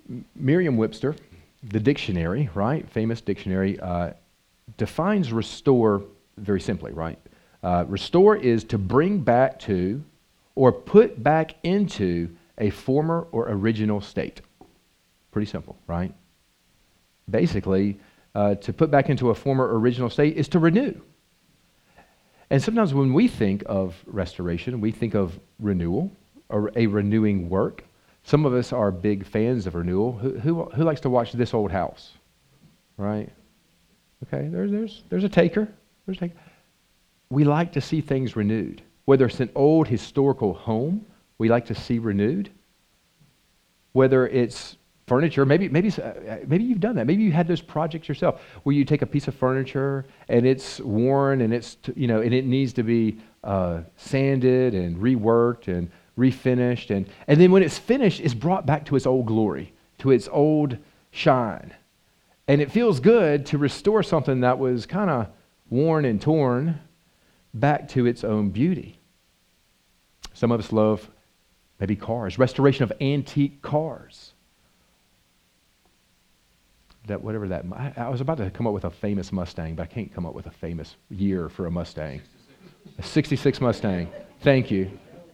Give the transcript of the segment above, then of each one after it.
Merriam-Webster, the dictionary, right, famous dictionary, defines restore very simply, right? Restore is to bring back to or put back into a former or original state. Pretty simple, right? Basically, to put back into a former original state is to renew. And sometimes when we think of restoration, we think of renewal or a renewing work. Some of us are big fans of renewal. Who likes to watch This Old House? Right? Okay, there's a taker. There's a taker. We like to see things renewed. Whether it's an old historical home, we like to see renewed. Whether it's furniture, maybe you've done that. Maybe you had those projects yourself where you take a piece of furniture and it's worn and and it needs to be sanded and reworked and refinished, and then when it's finished, it's brought back to its old glory, to its old shine. And it feels good to restore something that was kind of worn and torn back to its own beauty. Some of us love maybe cars, restoration of antique cars. I was about to come up with a famous Mustang, but I can't come up with a famous year for a Mustang. A 66 Mustang. Thank you.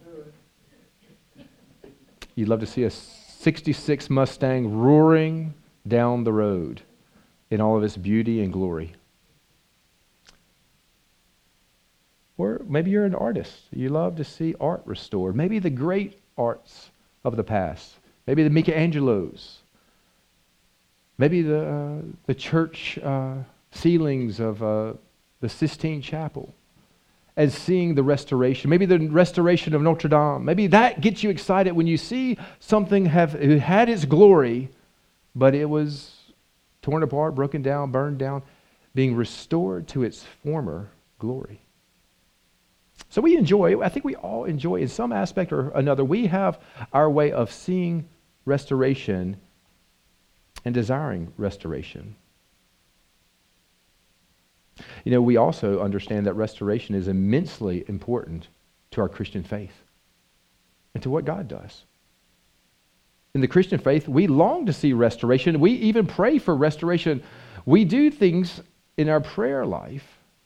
You'd love to see a 66 Mustang roaring down the road in all of its beauty and glory. Or maybe you're an artist. You love to see art restored. Maybe the great arts of the past. Maybe the Michelangelos. Maybe the church ceilings of the Sistine Chapel. And seeing the restoration, maybe the restoration of Notre Dame. Maybe that gets you excited when you see something who had its glory, but it was torn apart, broken down, burned down, being restored to its former glory. So I think we all enjoy in some aspect or another, we have our way of seeing restoration and desiring restoration. We also understand that restoration is immensely important to our Christian faith and to what God does. In the Christian faith, we long to see restoration. We even pray for restoration. We do things in our prayer life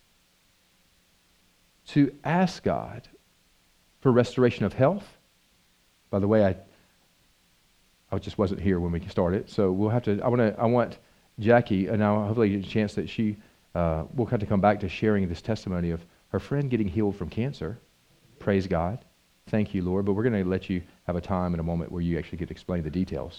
to ask God for restoration of health. By the way, I just wasn't here when we started, so we'll have to. I want Jackie, and I'll hopefully get a chance that she will have to come back to sharing this testimony of her friend getting healed from cancer. Praise God. Thank you, Lord. But we're going to let you have a time in a moment where you actually get to explain the details.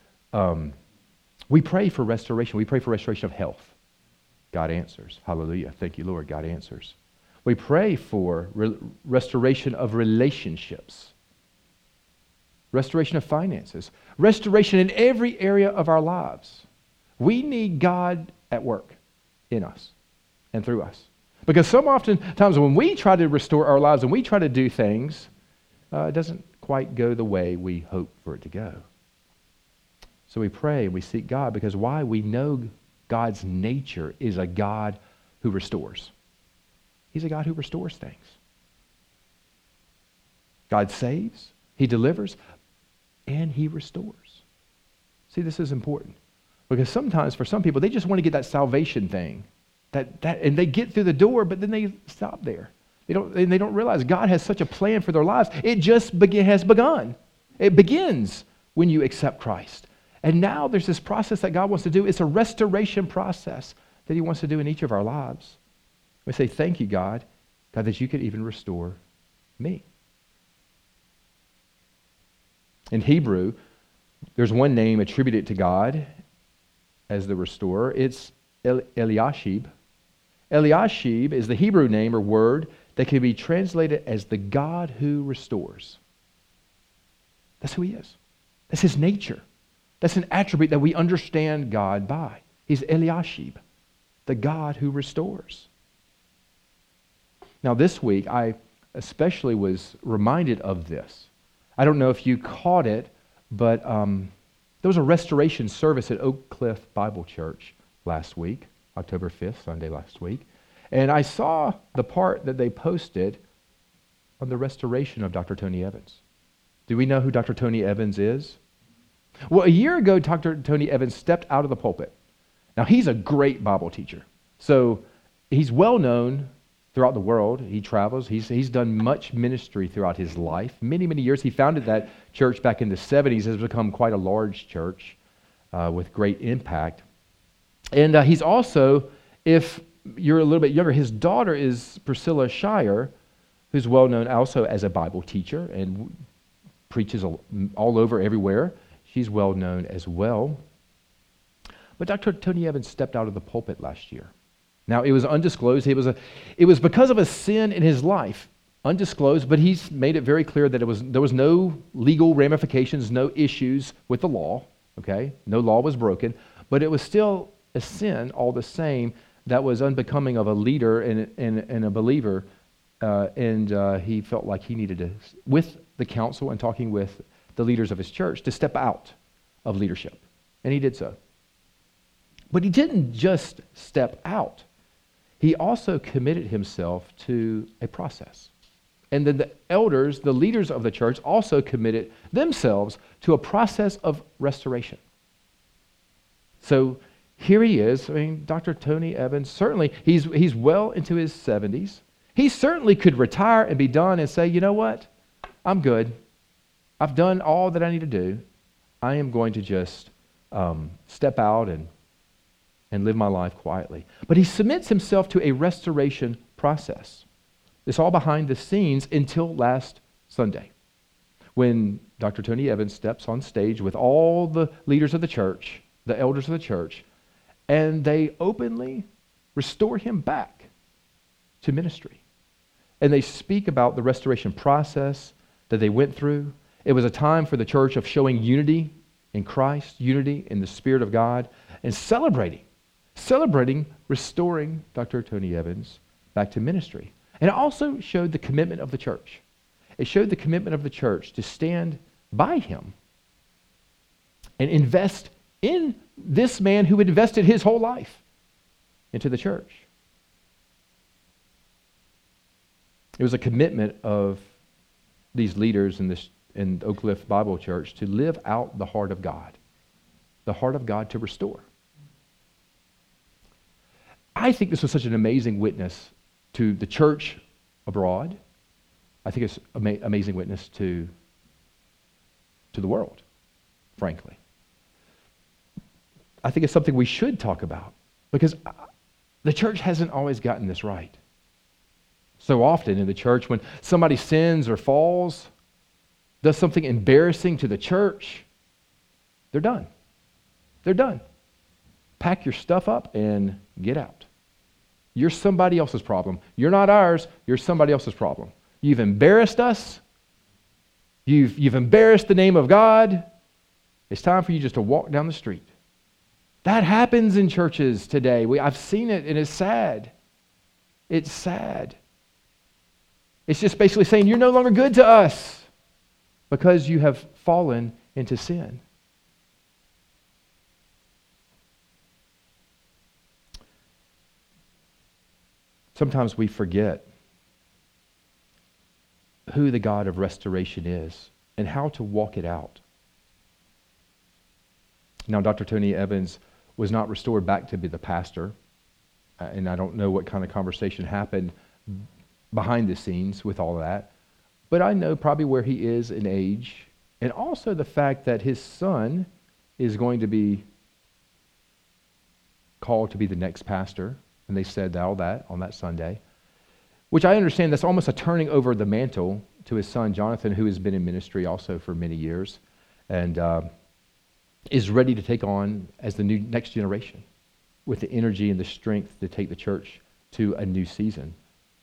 We pray for restoration. We pray for restoration of health. God answers. Hallelujah. Thank you, Lord. God answers. We pray for restoration of relationships. Restoration of finances. Restoration in every area of our lives. We need God at work in us and through us. Because so often times when we try to restore our lives and we try to do things, it doesn't quite go the way we hope for it to go. So we pray and we seek God because why? We know God's nature is a God who restores. He's a God who restores things. God saves, He delivers, and He restores. See, this is important. Because sometimes for some people, they just want to get that salvation thing. And they get through the door, but then they stop there. They don't realize God has such a plan for their lives. It just has begun. It begins when you accept Christ. And now there's this process that God wants to do. It's a restoration process that He wants to do in each of our lives. We say, thank you, God, that you could even restore me. In Hebrew, there's one name attributed to God as the restorer. It's Eliashib. Eliashib is the Hebrew name or word that can be translated as the God who restores. That's who He is. That's His nature. That's an attribute that we understand God by. He's Eliashib, the God who restores. Now this week, I especially was reminded of this. I don't know if you caught it, but there was a restoration service at Oak Cliff Bible Church last week, October 5th, Sunday last week. And I saw the part that they posted on the restoration of Dr. Tony Evans. Do we know who Dr. Tony Evans is? Well, a year ago, Dr. Tony Evans stepped out of the pulpit. Now, he's a great Bible teacher. So he's well known throughout the world. He travels. He's done much ministry throughout his life, many, many years. He founded that church back in the 70s. Has become quite a large church with great impact. And he's also, if you're a little bit younger, his daughter is Priscilla Shirer, who's well known also as a Bible teacher and preaches all over everywhere. She's well known as well. But Dr. Tony Evans stepped out of the pulpit last year. Now, it was undisclosed. It was because of a sin in his life, undisclosed, but he's made it very clear that there was no legal ramifications, no issues with the law, okay? No law was broken, but it was still a sin all the same that was unbecoming of a leader and a believer, and he felt like he needed to, with the council and talking with the leaders of his church, to step out of leadership, and he did so. But he didn't just step out. He also committed himself to a process. And then the elders, the leaders of the church, also committed themselves to a process of restoration. So here he is. I mean, Dr. Tony Evans, certainly, he's well into his 70s. He certainly could retire and be done and say, you know what? I'm good. I've done all that I need to do. I am going to just step out and live my life quietly. But he submits himself to a restoration process. It's all behind the scenes until last Sunday, when Dr. Tony Evans steps on stage with all the leaders of the church, the elders of the church, and they openly restore him back to ministry. And they speak about the restoration process that they went through. It was a time for the church of showing unity in Christ, unity in the Spirit of God, and celebrating restoring Dr. Tony Evans back to ministry. And it also showed the commitment of the church. It showed the commitment of the church to stand by him and invest in this man who had invested his whole life into the church. It was a commitment of these leaders in Oak Cliff Bible Church to live out the heart of God to restore. I think this was such an amazing witness to the church abroad. I think it's an amazing witness to the world, frankly. I think it's something we should talk about because the church hasn't always gotten this right. So often in the church, when somebody sins or falls, does something embarrassing to the church, they're done. They're done. Pack your stuff up and get out. You're somebody else's problem. You're not ours. You're somebody else's problem. You've embarrassed us. You've embarrassed the name of God. It's time for you just to walk down the street. That happens in churches today. I've seen it, and it's sad. It's sad. It's just basically saying you're no longer good to us because you have fallen into sin. Sometimes we forget who the God of restoration is and how to walk it out. Now, Dr. Tony Evans was not restored back to be the pastor, and I don't know what kind of conversation happened behind the scenes with all that, but I know probably where he is in age, and also the fact that his son is going to be called to be the next pastor. And they said all that on that Sunday, which I understand that's almost a turning over the mantle to his son, Jonathan, who has been in ministry also for many years and is ready to take on as the next generation with the energy and the strength to take the church to a new season.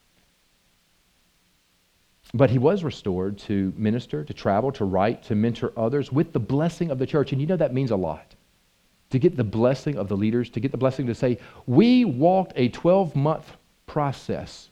But he was restored to minister, to travel, to write, to mentor others with the blessing of the church. And you know that means a lot. To get the blessing of the leaders, to get the blessing to say, we walked a 12-month process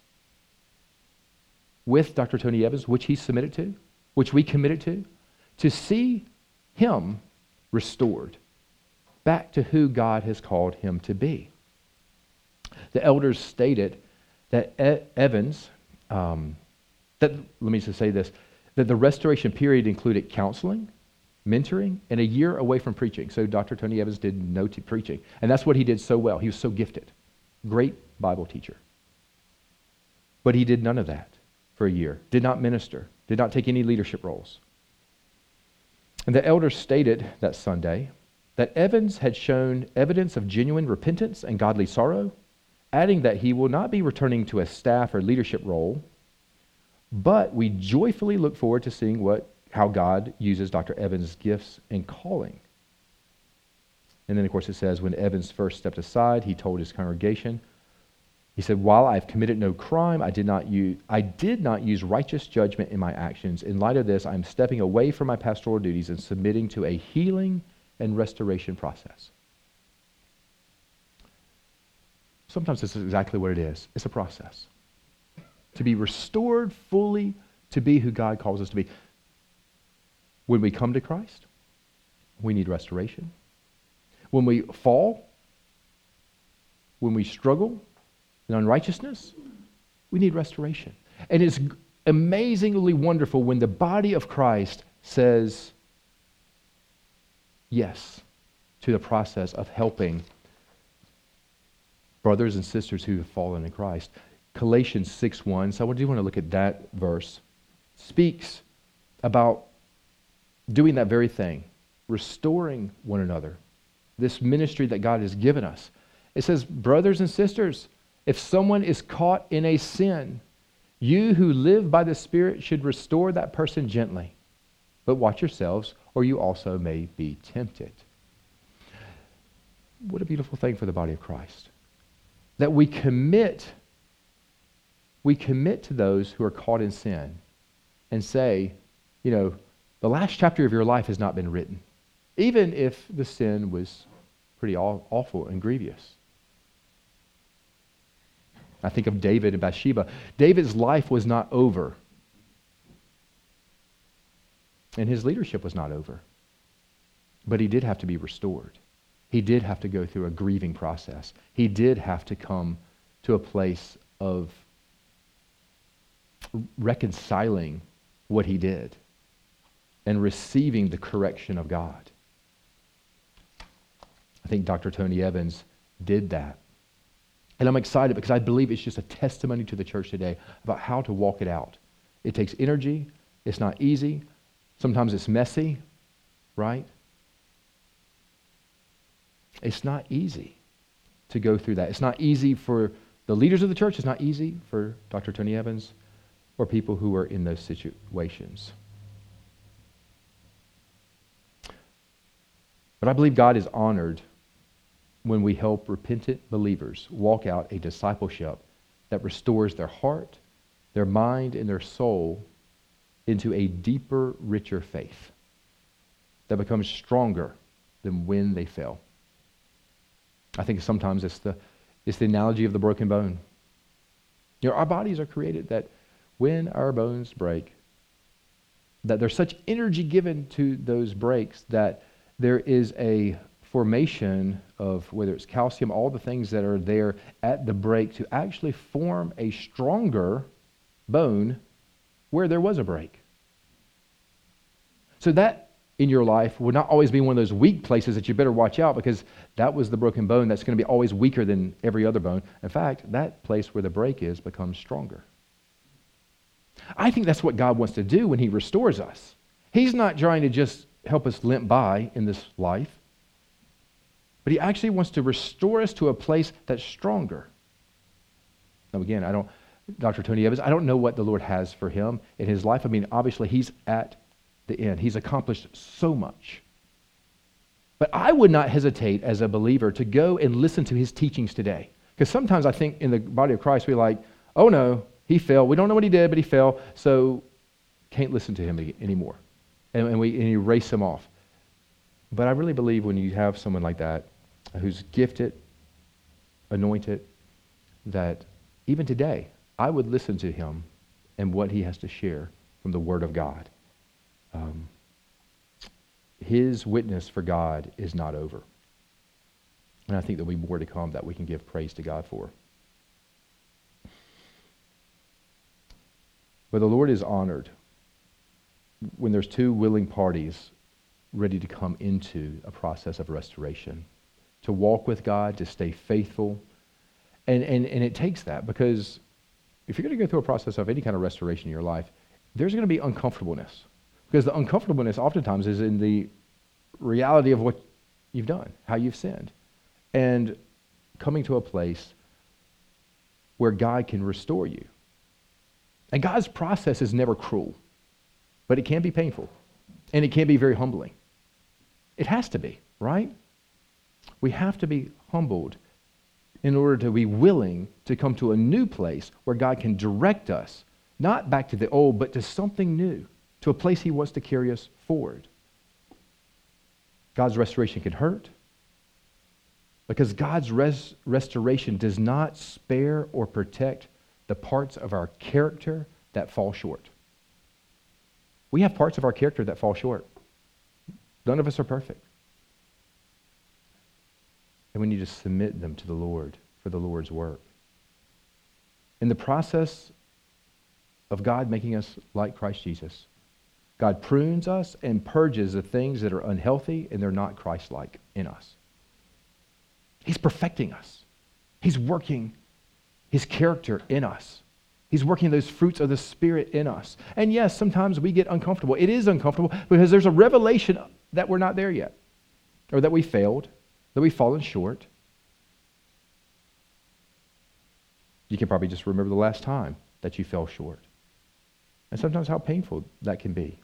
with Dr. Tony Evans, which he submitted to, which we committed to see him restored back to who God has called him to be. The elders stated that Evans, let me just say this, that the restoration period included counseling, mentoring, and a year away from preaching. So Dr. Tony Evans did no preaching. And that's what he did so well. He was so gifted. Great Bible teacher. But he did none of that for a year. Did not minister. Did not take any leadership roles. And the elders stated that Sunday that Evans had shown evidence of genuine repentance and godly sorrow, adding that he will not be returning to a staff or leadership role, but we joyfully look forward to seeing how God uses Dr. Evans' gifts and calling. And then, of course, it says, when Evans first stepped aside, he told his congregation, he said, while I've committed no crime, I did not use righteous judgment in my actions. In light of this, I'm stepping away from my pastoral duties and submitting to a healing and restoration process. Sometimes this is exactly what it is. It's a process. To be restored fully to be who God calls us to be. When we come to Christ, we need restoration. When we fall, when we struggle in unrighteousness, we need restoration. And it's amazingly wonderful when the body of Christ says yes to the process of helping brothers and sisters who have fallen in Christ. Galatians 6:1, so I do want to look at that verse, speaks about doing that very thing, restoring one another, this ministry that God has given us. It says, brothers and sisters, if someone is caught in a sin, you who live by the Spirit should restore that person gently. But watch yourselves, or you also may be tempted. What a beautiful thing for the body of Christ. That we commit to those who are caught in sin and say, the last chapter of your life has not been written, even if the sin was pretty awful and grievous. I think of David and Bathsheba. David's life was not over. And his leadership was not over. But he did have to be restored. He did have to go through a grieving process. He did have to come to a place of reconciling what he did and receiving the correction of God. I think Dr. Tony Evans did that. And I'm excited because I believe it's just a testimony to the church today about how to walk it out. It takes energy. It's not easy. Sometimes it's messy, right? It's not easy to go through that. It's not easy for the leaders of the church. It's not easy for Dr. Tony Evans or people who are in those situations. But I believe God is honored when we help repentant believers walk out a discipleship that restores their heart, their mind, and their soul into a deeper, richer faith that becomes stronger than when they fell. I think sometimes it's the analogy of the broken bone. Our bodies are created that when our bones break, that there's such energy given to those breaks that there is a formation of, whether it's calcium, all the things that are there at the break to actually form a stronger bone where there was a break. So that in your life would not always be one of those weak places that you better watch out, because that was the broken bone that's going to be always weaker than every other bone. In fact, that place where the break is becomes stronger. I think that's what God wants to do when he restores us. He's not trying to just help us limp by in this life, but he actually wants to restore us to a place that's stronger. Now again, Dr. Tony Evans, I don't know what the Lord has for him in his life. I mean, obviously he's at the end. He's accomplished so much. But I would not hesitate as a believer to go and listen to his teachings today. Because sometimes I think in the body of Christ, we're like, oh no, he fell. We don't know what he did, but he fell, so can't listen to him anymore. And we erase him off. But I really believe when you have someone like that, who's gifted, anointed, that even today, I would listen to him and what he has to share from the Word of God. His witness for God is not over. And I think there'll be more to come that we can give praise to God for. But the Lord is honored when there's two willing parties ready to come into a process of restoration, to walk with God, to stay faithful. And it takes that, because if you're going to go through a process of any kind of restoration in your life, there's going to be uncomfortableness. Because the uncomfortableness oftentimes is in the reality of what you've done, how you've sinned. And coming to a place where God can restore you. And God's process is never cruel, but it can be painful. And it can be very humbling. It has to be, right? We have to be humbled in order to be willing to come to a new place where God can direct us, not back to the old, but to something new, to a place he wants to carry us forward. God's restoration can hurt, because God's restoration does not spare or protect the parts of our character that fall short. We have parts of our character that fall short. None of us are perfect. And we need to submit them to the Lord for the Lord's work. In the process of God making us like Christ Jesus, God prunes us and purges the things that are unhealthy and they're not Christ-like in us. He's perfecting us. He's working his character in us. He's working those fruits of the Spirit in us. And yes, sometimes we get uncomfortable. It is uncomfortable because there's a revelation that we're not there yet, or that we failed, that we've fallen short. You can probably just remember the last time that you fell short. And sometimes how painful that can be.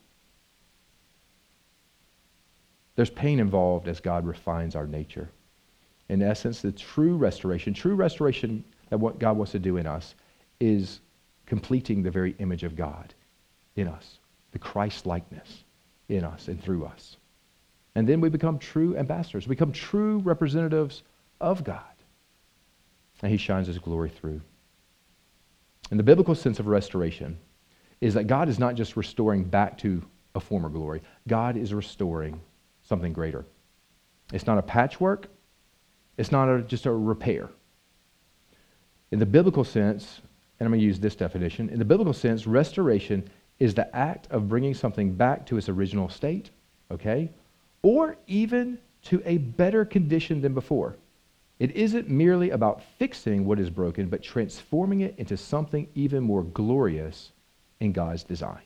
There's pain involved as God refines our nature. In essence, the true restoration that what God wants to do in us is completing the very image of God in us, the Christ-likeness in us and through us. And then we become true ambassadors, we become true representatives of God. And he shines his glory through. And the biblical sense of restoration is that God is not just restoring back to a former glory. God is restoring something greater. It's not a patchwork. It's not just a repair. In the biblical sense, and I'm going to use this definition, in the biblical sense, restoration is the act of bringing something back to its original state, okay? Or even to a better condition than before. It isn't merely about fixing what is broken, but transforming it into something even more glorious in God's design.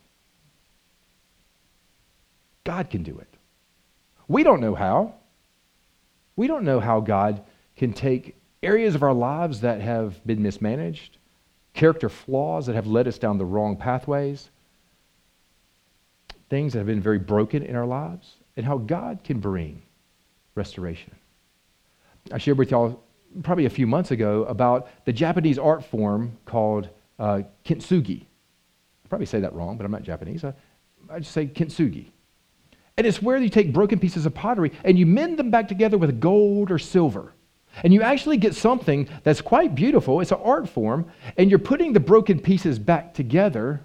God can do it. We don't know how. We don't know how God can take areas of our lives that have been mismanaged, character flaws that have led us down the wrong pathways, things that have been very broken in our lives, and how God can bring restoration. I shared with y'all probably a few months ago about the Japanese art form called kintsugi. I probably say that wrong, but I'm not Japanese. I just say kintsugi. And it's where you take broken pieces of pottery and you mend them back together with gold or silver. And you actually get something that's quite beautiful. It's an art form, and you're putting the broken pieces back together,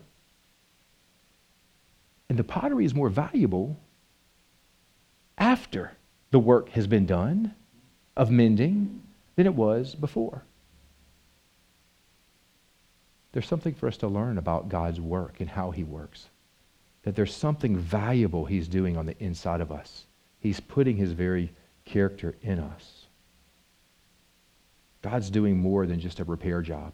and the pottery is more valuable after the work has been done of mending than it was before. There's something for us to learn about God's work and how he works. That there's something valuable he's doing on the inside of us. He's putting his very character in us. God's doing more than just a repair job.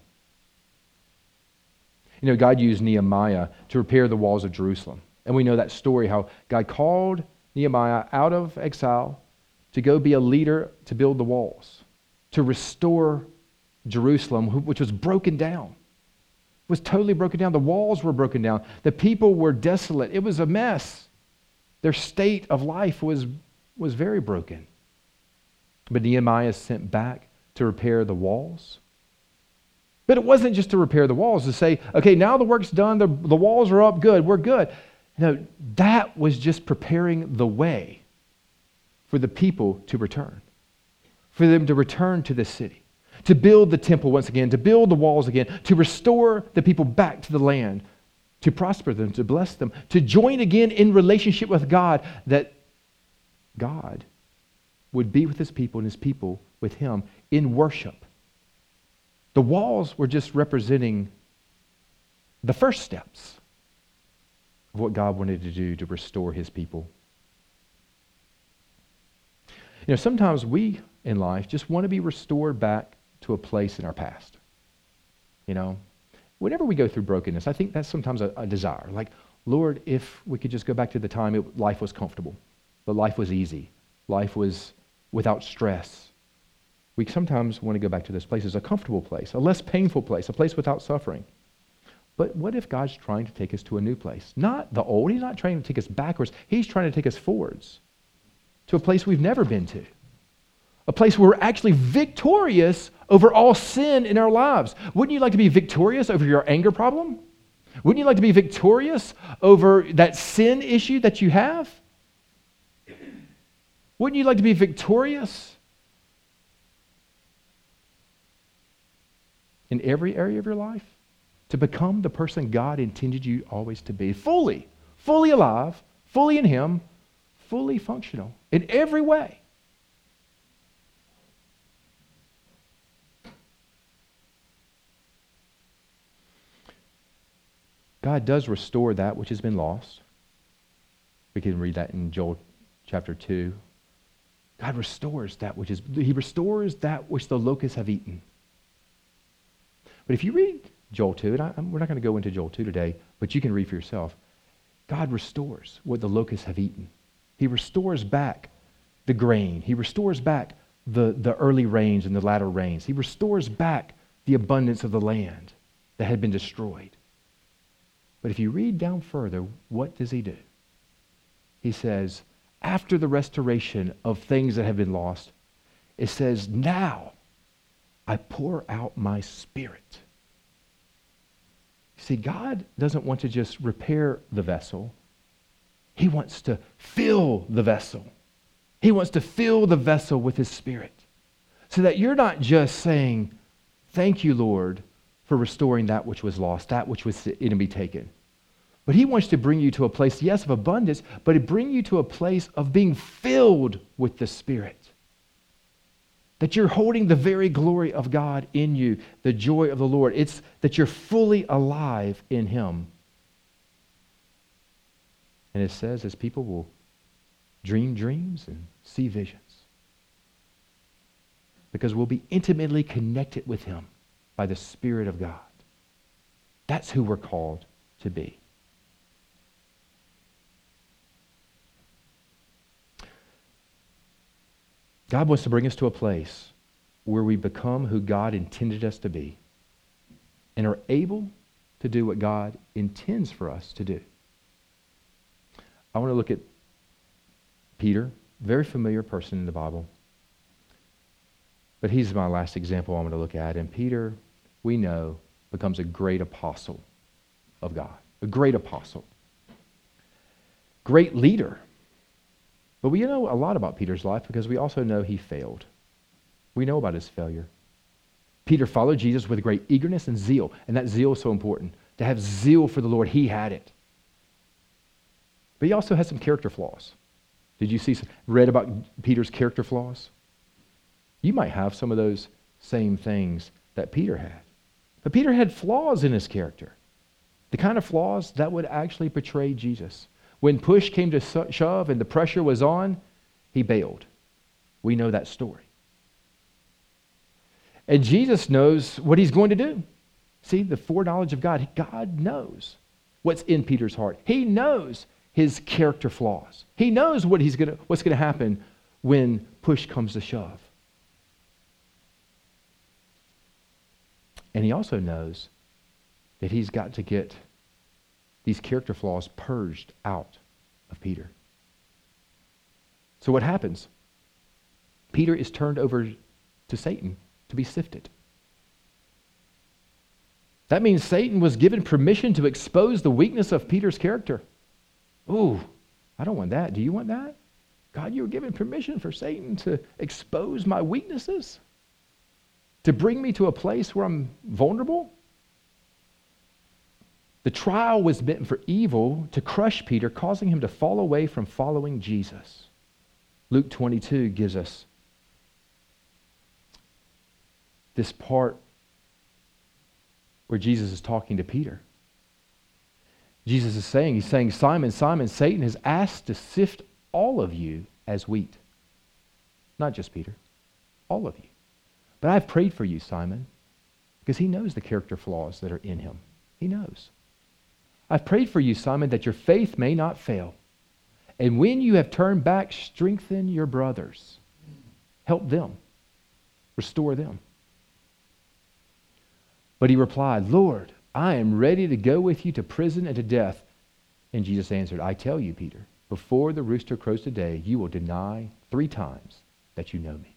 You know, God used Nehemiah to repair the walls of Jerusalem. And we know that story, how God called Nehemiah out of exile to go be a leader to build the walls, to restore Jerusalem, which was broken down. It was totally broken down. The walls were broken down. The people were desolate. It was a mess. Their state of life was very broken. But Nehemiah is sent back to repair the walls. But it wasn't just to repair the walls, to say, okay, now the work's done, the walls are up, good, we're good. No, that was just preparing the way for the people to return, for them to return to the city, to build the temple once again, to build the walls again, to restore the people back to the land, to prosper them, to bless them, to join again in relationship with God, that God would be with his people and his people with him in worship. The walls were just representing the first steps of what God wanted to do to restore his people. Sometimes we in life just want to be restored back to a place in our past. Whenever we go through brokenness, I think that's sometimes a desire. Like, Lord, if we could just go back to the time life was comfortable, but life was easy, life was without stress. We sometimes want to go back to this place as a comfortable place, a less painful place, a place without suffering. But what if God's trying to take us to a new place? Not the old. He's not trying to take us backwards. He's trying to take us forwards to a place we've never been to. A place where we're actually victorious over all sin in our lives. Wouldn't you like to be victorious over your anger problem? Wouldn't you like to be victorious over that sin issue that you have? Wouldn't you like to be victorious in every area of your life? To become the person God intended you always to be. Fully alive, fully in Him, fully functional in every way. God does restore that which has been lost. We can read that in Joel chapter 2. God restores that which He restores that which the locusts have eaten. But if you read Joel 2, and we're not going to go into Joel 2 today, but you can read for yourself. God restores what the locusts have eaten. He restores back the grain. He restores back the early rains and the latter rains. He restores back the abundance of the land that had been destroyed. But if you read down further, what does He do? He says, after the restoration of things that have been lost, it says, now I pour out my Spirit. See, God doesn't want to just repair the vessel. He wants to fill the vessel. He wants to fill the vessel with His Spirit. So that you're not just saying, thank you, Lord, for restoring that which was lost, that which was the enemy taken. But He wants to bring you to a place, yes, of abundance, but to bring you to a place of being filled with the Spirit. That you're holding the very glory of God in you, the joy of the Lord. It's that you're fully alive in Him. And it says, as people will dream dreams and see visions. Because we'll be intimately connected with Him by the Spirit of God. That's who we're called to be. God wants to bring us to a place where we become who God intended us to be and are able to do what God intends for us to do. I want to look at Peter, very familiar person in the Bible. But he's my last example I'm going to look at. And Peter, we know, becomes a great apostle of God. A great apostle. Great leader. But we know a lot about Peter's life because we also know he failed. We know about his failure. Peter followed Jesus with great eagerness and zeal. And that zeal is so important. To have zeal for the Lord, he had it. But he also had some character flaws. Did you read about Peter's character flaws? You might have some of those same things that Peter had. But Peter had flaws in his character. The kind of flaws that would actually betray Jesus. When push came to shove and the pressure was on, he bailed. We know that story. And Jesus knows what he's going to do. See, the foreknowledge of God. God knows what's in Peter's heart. He knows his character flaws. He knows what's going to happen when push comes to shove. And he also knows that he's got to get these character flaws purged out of Peter. So what happens? Peter is turned over to Satan to be sifted. That means Satan was given permission to expose the weakness of Peter's character. Ooh, I don't want that. Do you want that? God, you were given permission for Satan to expose my weaknesses? To bring me to a place where I'm vulnerable? The trial was meant for evil to crush Peter, causing him to fall away from following Jesus. Luke 22 gives us this part where Jesus is talking to Peter. Jesus is saying, Simon, Simon, Satan has asked to sift all of you as wheat. Not just Peter, all of you. But I've prayed for you, Simon, because he knows the character flaws that are in him. He knows. I've prayed for you, Simon, that your faith may not fail. And when you have turned back, strengthen your brothers. Help them. Restore them. But he replied, Lord, I am ready to go with you to prison and to death. And Jesus answered, I tell you, Peter, before the rooster crows today, you will deny 3 times that you know me.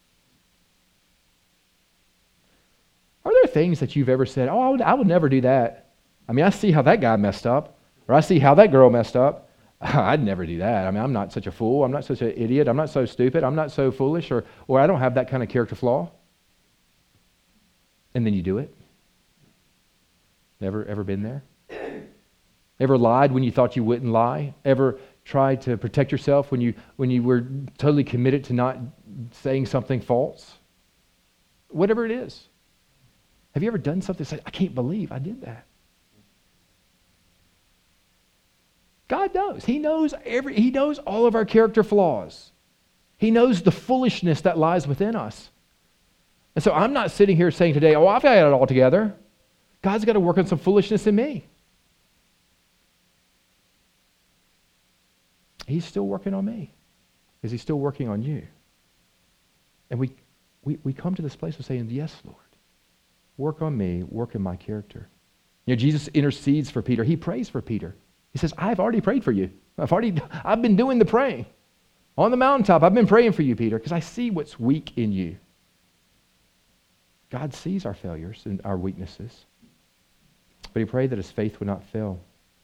Are there things that you've ever said, oh, I would never do that? I mean, I see how that guy messed up, or I see how that girl messed up. I'd never do that. I mean, I'm not such a fool. I'm not such an idiot. I'm not so stupid. I'm not so foolish, or I don't have that kind of character flaw. And then you do it. Ever been there? Ever lied when you thought you wouldn't lie? Ever tried to protect yourself when you were totally committed to not saying something false? Whatever it is. Have you ever done something and said, I can't believe I did that? God knows. He knows all of our character flaws. He knows the foolishness that lies within us. And so I'm not sitting here saying today, oh, I've got it all together. God's got to work on some foolishness in me. He's still working on me. Is he still working on you? And we come to this place of saying, yes, Lord, work on me, work in my character. You know, Jesus intercedes for Peter. He prays for Peter. He says, I've already prayed for you. I've been doing the praying. On the mountaintop, I've been praying for you, Peter, because I see what's weak in you. God sees our failures and our weaknesses. But he prayed that his faith would not fail.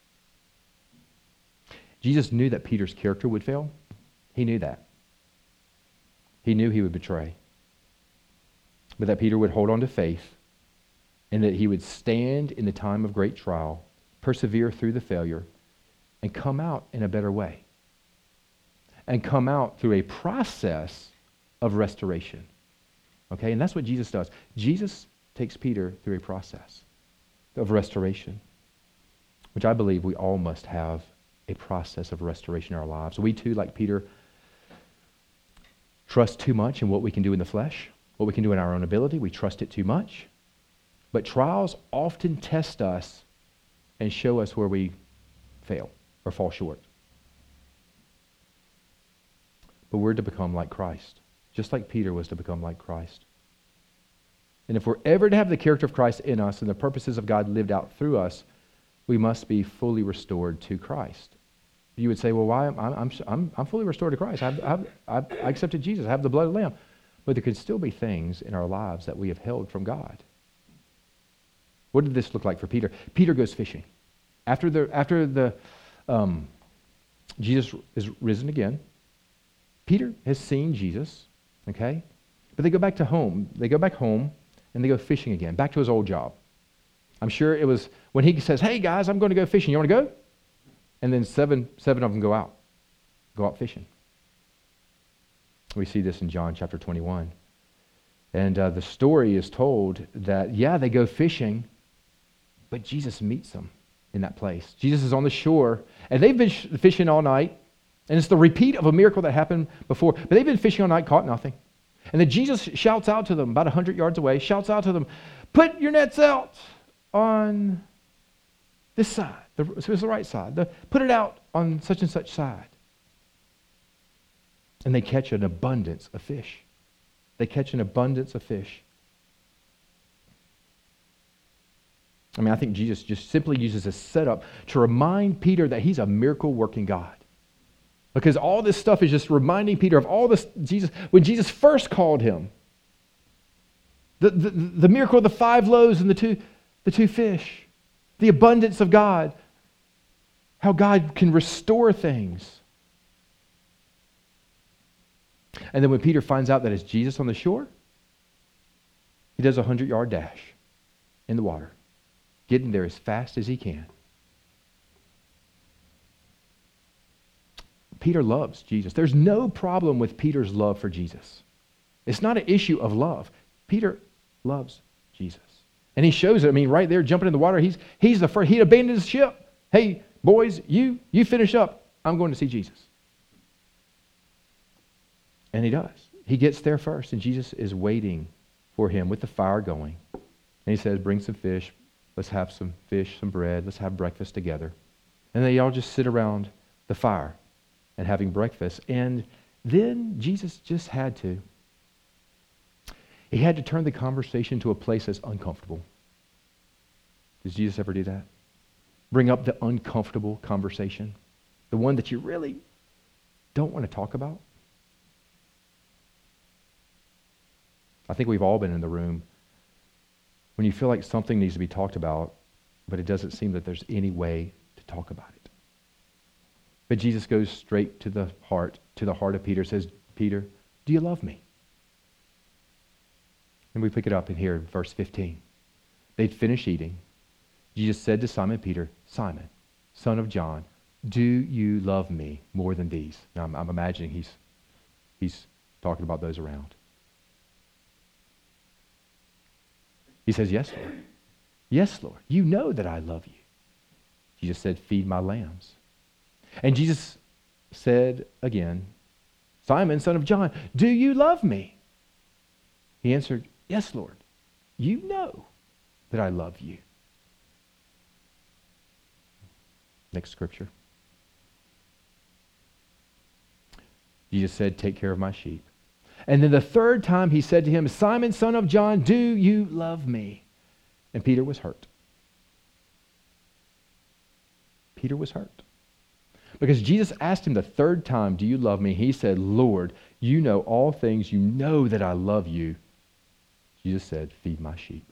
Jesus knew that Peter's character would fail. He knew that. He knew he would betray. But that Peter would hold on to faith and that he would stand in the time of great trial, persevere through the failure, and come out in a better way. And come out through a process of restoration. Okay, and that's what Jesus does. Jesus takes Peter through a process of restoration, which I believe we all must have a process of restoration in our lives. We too, like Peter, trust too much in what we can do in the flesh, what we can do in our own ability. We trust it too much. But trials often test us and show us where we fail or fall short. But we're to become like Christ, just like Peter was to become like Christ. And if we're ever to have the character of Christ in us and the purposes of God lived out through us, we must be fully restored to Christ. You would say, well, why? I'm fully restored to Christ. I accepted Jesus. I have the blood of the Lamb. But there could still be things in our lives that we have held from God. What did this look like for Peter? Peter goes fishing. After Jesus is risen again, Peter has seen Jesus, okay? But they go back home and they go fishing again, back to his old job. I'm sure it was when he says, hey guys, I'm going to go fishing. You want to go? And then seven of them go out fishing. We see this in John chapter 21. And the story is told that, they go fishing, but Jesus meets them in that place. Jesus is on the shore, and they've been fishing all night, and it's the repeat of a miracle that happened before, but they've been fishing all night, caught nothing. And then Jesus shouts out to them, about 100 yards away, shouts out to them, put your nets out on this side. So it's the right side. Put it out on such and such side. And they catch an abundance of fish. I think Jesus just simply uses a setup to remind Peter that he's a miracle-working God. Because all this stuff is just reminding Peter of all this when Jesus first called him. The miracle of the 5 loaves and the two fish. The abundance of God. How God can restore things. And then when Peter finds out that it's Jesus on the shore, he does a 100-yard dash in the water, getting there as fast as he can. Peter loves Jesus. There's no problem with Peter's love for Jesus. It's not an issue of love. Peter loves Jesus. And he shows it. Right there, jumping in the water, he's the first. He abandoned his ship. Hey, boys, you finish up. I'm going to see Jesus. And he does. he gets there first, and Jesus is waiting for him with the fire going. And he says, bring some fish. Let's have some fish, some bread. Let's have breakfast together. And they all just sit around the fire and having breakfast. And then Jesus just had to. He had to turn the conversation to a place that's uncomfortable. Does Jesus ever do that? Bring up the uncomfortable conversation, the one that you really don't want to talk about. I think we've all been in the room when you feel like something needs to be talked about, but it doesn't seem that there's any way to talk about it. But Jesus goes straight to the heart of Peter, says, Peter, do you love me? And we pick it up in here, verse 15. They'd finished eating. Jesus said to Simon Peter, Simon, son of John, do you love me more than these? Now, I'm imagining he's talking about those around. He says, yes, Lord. Yes, Lord. You know that I love you. Jesus said, feed my lambs. And Jesus said again, Simon, son of John, do you love me? He answered, yes, Lord. You know that I love you. Next scripture. Jesus said, take care of my sheep. And then the third time he said to him, Simon, son of John, do you love me? And Peter was hurt. Peter was hurt. Because Jesus asked him the third time, do you love me? He said, Lord, you know all things. You know that I love you. Jesus said, feed my sheep.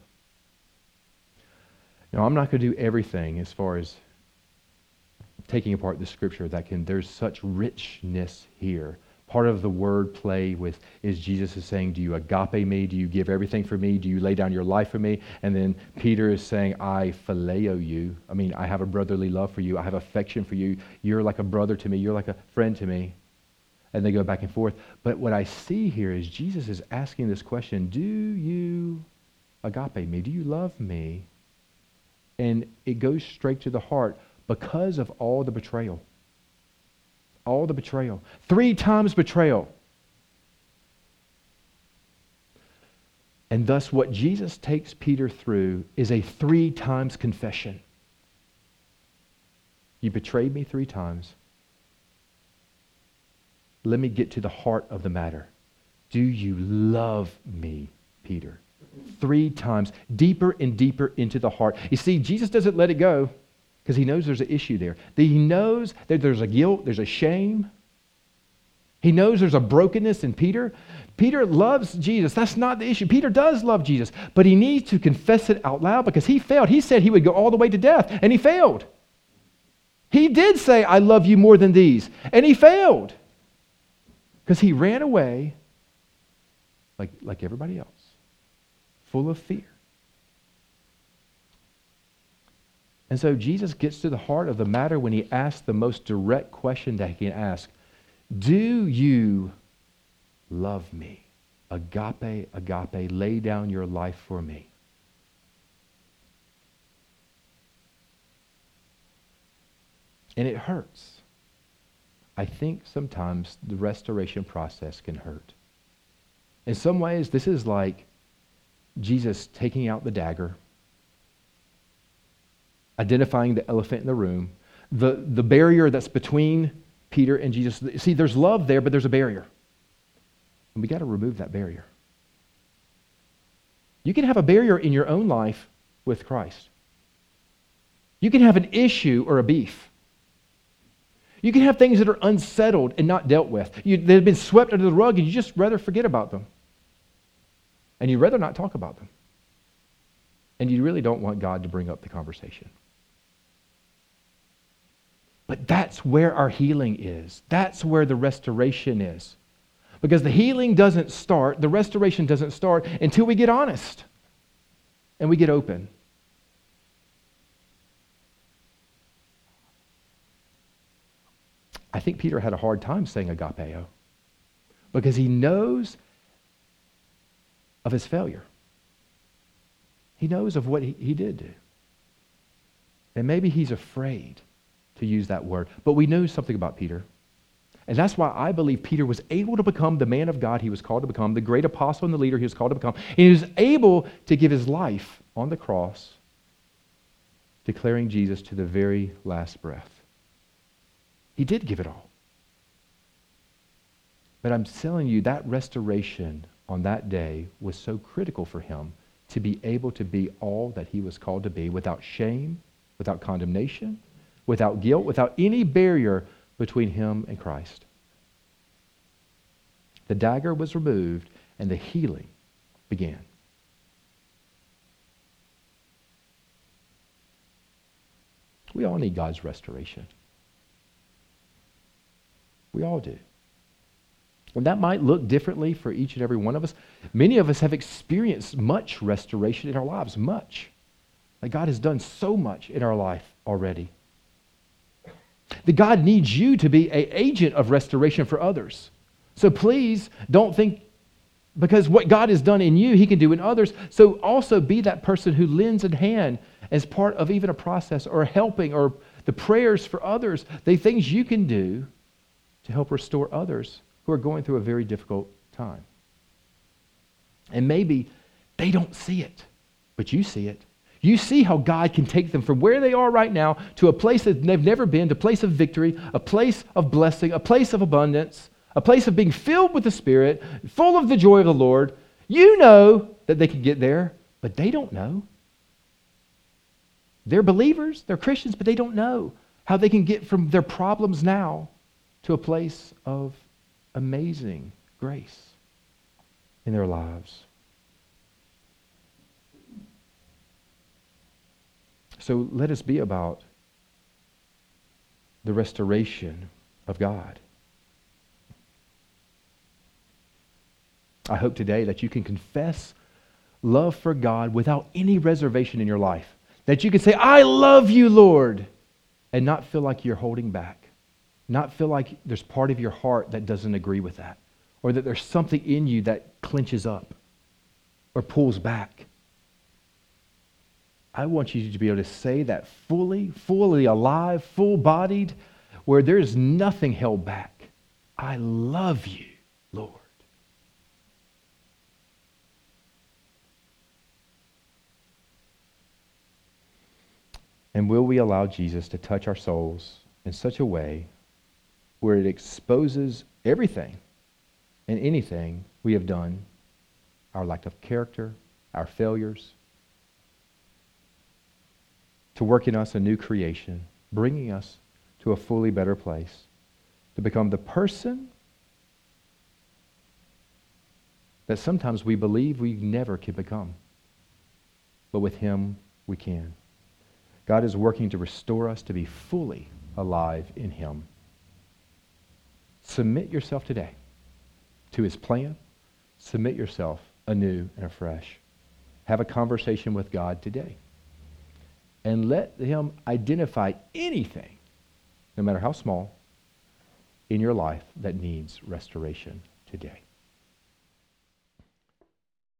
Now, I'm not going to do everything as far as taking apart the scripture there's such richness here. Part of the word play is Jesus is saying, do you agape me? Do you give everything for me? Do you lay down your life for me? And then Peter is saying, I phileo you. I mean, I have a brotherly love for you. I have affection for you. You're like a brother to me. You're like a friend to me. And they go back and forth. But what I see here is Jesus is asking this question, do you agape me? Do you love me? And it goes straight to the heart because of all the betrayal. All the betrayal. 3 times betrayal. And thus what Jesus takes Peter through is a 3 times confession. You betrayed me 3 times. Let me get to the heart of the matter. Do you love me, Peter? 3 times, deeper and deeper into the heart. You see, Jesus doesn't let it go because he knows there's an issue there. He knows that there's a guilt, there's a shame. He knows there's a brokenness in Peter. Peter loves Jesus. That's not the issue. Peter does love Jesus, but he needs to confess it out loud because he failed. He said he would go all the way to death, and he failed. He did say, I love you more than these, and he failed because he ran away like everybody else, full of fear. And so Jesus gets to the heart of the matter when he asks the most direct question that he can ask. Do you love me? Agape, agape, lay down your life for me. And it hurts. I think sometimes the restoration process can hurt. In some ways, this is like Jesus taking out the dagger, identifying the elephant in the room, the barrier that's between Peter and Jesus. See, there's love there, but there's a barrier. And we got to remove that barrier. You can have a barrier in your own life with Christ. You can have an issue or a beef. You can have things that are unsettled and not dealt with. They've been swept under the rug and you just rather forget about them. And you'd rather not talk about them. And you really don't want God to bring up the conversation. But that's where our healing is. That's where the restoration is. Because the healing doesn't start, the restoration doesn't start until we get honest and we get open. I think Peter had a hard time saying agapeo because he knows of his failure. He knows of what he did do. And maybe he's afraid to use that word. But we know something about Peter. And that's why I believe Peter was able to become the man of God he was called to become, the great apostle and the leader he was called to become. And he was able to give his life on the cross, declaring Jesus to the very last breath. He did give it all. But I'm telling you, that restoration on that day was so critical for him to be able to be all that he was called to be without shame, without condemnation, without guilt, without any barrier between him and Christ. The dagger was removed and the healing began. We all need God's restoration. We all do. And that might look differently for each and every one of us. Many of us have experienced much restoration in our lives, much. Like God has done so much in our life already. That God needs you to be an agent of restoration for others. So please don't think because what God has done in you, he can do in others. So also be that person who lends a hand as part of even a process or helping or the prayers for others, the things you can do to help restore others who are going through a very difficult time. And maybe they don't see it, but you see it. You see how God can take them from where they are right now to a place that they've never been, to a place of victory, a place of blessing, a place of abundance, a place of being filled with the Spirit, full of the joy of the Lord. You know that they can get there, but they don't know. They're believers, they're Christians, but they don't know how they can get from their problems now to a place of amazing grace in their lives. So let us be about the restoration of God. I hope today that you can confess love for God without any reservation in your life. That you can say, I love you, Lord, and not feel like you're holding back. Not feel like there's part of your heart that doesn't agree with that. Or that there's something in you that clenches up or pulls back. I want you to be able to say that fully alive, full-bodied, where there's nothing held back. I love you, Lord. And will we allow Jesus to touch our souls in such a way where it exposes everything and anything we have done, our lack of character, our failures, to work in us a new creation, bringing us to a fully better place, to become the person that sometimes we believe we never can become. But with him, we can. God is working to restore us to be fully alive in him. Submit yourself today to his plan. Submit yourself anew and afresh. Have a conversation with God today. And let him identify anything, no matter how small, in your life that needs restoration today.